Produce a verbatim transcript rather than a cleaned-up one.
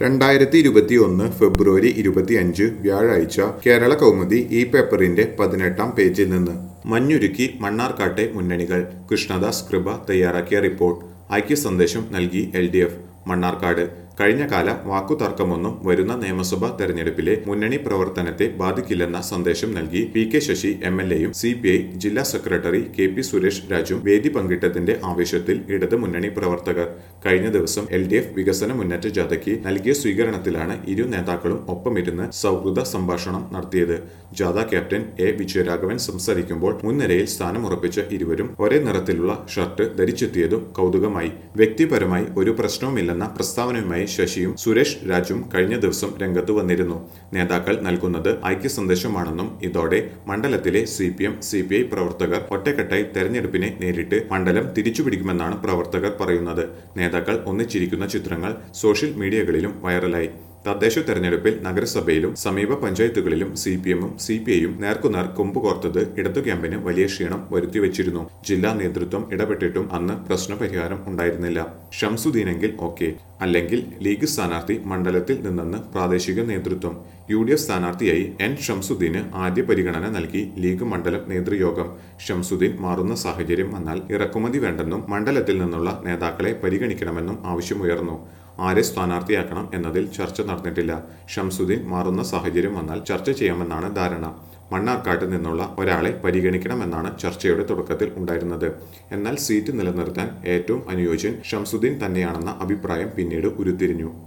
രണ്ടായിരത്തി ഇരുപത്തി ഒന്ന് ഫെബ്രുവരി ഇരുപത്തിയഞ്ച് വ്യാഴാഴ്ച കേരള കൗമുദി ഈ പേപ്പറിന്റെ പതിനെട്ടാം പേജിൽ നിന്ന് മഞ്ഞുരുക്കി മണ്ണാർക്കാട്ടെ മുന്നണികൾ. കൃഷ്ണദാസ് കൃപ തയ്യാറാക്കിയ റിപ്പോർട്ട്. ഐക്യ സന്ദേശം നൽകി എൽ ഡി എഫ്. മണ്ണാർക്കാട്. കഴിഞ്ഞകാല വാക്കുതർക്കമൊന്നും വരുന്ന നിയമസഭാ തെരഞ്ഞെടുപ്പിലെ മുന്നണി പ്രവർത്തനത്തെ ബാധിക്കില്ലെന്ന സന്ദേശം നൽകി P K Sasi M L എയും സി പി ഐ ജില്ലാ സെക്രട്ടറി കെ പി സുരേഷ് രാജും വേദി പങ്കിട്ടതിന്റെ ആവേശത്തിൽ ഇടത് മുന്നണി പ്രവർത്തകർ. കഴിഞ്ഞ ദിവസം എൽ ഡി എഫ് വികസന മുന്നേറ്റ ജാഥയ്ക്ക് നൽകിയ സ്വീകരണത്തിലാണ് ഇരു നേതാക്കളും ഒപ്പമിരുന്ന് സൗഹൃദ സംഭാഷണം നടത്തിയത്. ജാഥ ക്യാപ്റ്റൻ എ വിജയരാഘവൻ സംസാരിക്കുമ്പോൾ മുൻനിരയിൽ സ്ഥാനമുറപ്പിച്ച ഇരുവരും ഒരേ നിറത്തിലുള്ള ഷർട്ട് ധരിച്ചെത്തിയതും കൗതുകമായി. വ്യക്തിപരമായി ഒരു പ്രശ്നവുമില്ലെന്ന പ്രസ്താവനയുമായി ശശിയും സുരേഷ് രാജും കഴിഞ്ഞ ദിവസം രംഗത്ത് വന്നിരുന്നു. നേതാക്കൾ നൽകുന്നത് ഐക്യ സന്ദേശമാണെന്നും ഇതോടെ മണ്ഡലത്തിലെ C P M C P I പ്രവർത്തകർ ഒറ്റക്കെട്ടായി തെരഞ്ഞെടുപ്പിനെ നേരിട്ട് മണ്ഡലം തിരിച്ചുപിടിക്കുമെന്നാണ് പ്രവർത്തകർ പറയുന്നത്. നേതാക്കൾ ഒന്നിച്ചിരിക്കുന്ന ചിത്രങ്ങൾ സോഷ്യൽ മീഡിയകളിലും വൈറലായി. തദ്ദേശ തെരഞ്ഞെടുപ്പിൽ നഗരസഭയിലും സമീപ പഞ്ചായത്തുകളിലും സി പി എമ്മും സി പി ഐയും നേർക്കുനേർ കൊമ്പുകോർത്തത് ഇടതു ക്യാമ്പിന് വലിയ ക്ഷീണം വരുത്തിവെച്ചിരുന്നു. ജില്ലാ നേതൃത്വം ഇടപെട്ടിട്ടും അന്ന് പ്രശ്നപരിഹാരം ഉണ്ടായിരുന്നില്ല. ഷംസുദ്ദീനെങ്കിൽ ഓക്കെ, അല്ലെങ്കിൽ ലീഗ് സ്ഥാനാർത്ഥി മണ്ഡലത്തിൽ നിന്നെന്ന് പ്രാദേശിക നേതൃത്വം. യു ഡി എഫ് സ്ഥാനാർത്ഥിയായി എൻ ഷംസുദ്ദീന് ആദ്യ പരിഗണന നൽകി ലീഗ് മണ്ഡലം നേതൃയോഗം. ഷംസുദ്ദീൻ മാറുന്ന സാഹചര്യം വന്നാൽ ഇറക്കുമതി വേണ്ടെന്നും മണ്ഡലത്തിൽ നിന്നുള്ള നേതാക്കളെ പരിഗണിക്കണമെന്നും ആവശ്യമുയർന്നു. ആരെ സ്ഥാനാർത്ഥിയാക്കണം എന്നതിൽ ചർച്ച നടന്നിട്ടില്ല. ഷംസുദ്ദീൻ മാറുന്ന സാഹചര്യം വന്നാൽ ചർച്ച ചെയ്യാമെന്നാണ് ധാരണ. മണ്ണാർക്കാട്ട് നിന്നുള്ള ഒരാളെ പരിഗണിക്കണമെന്നാണ് ചർച്ചയുടെ തുടക്കത്തിൽ ഉണ്ടായിരുന്നത്. എന്നാൽ സീറ്റ് നിലനിർത്താൻ ഏറ്റവും അനുയോജ്യൻ ഷംസുദ്ദീൻ തന്നെയാണെന്ന അഭിപ്രായം പിന്നീട് ഉരുത്തിരിഞ്ഞു.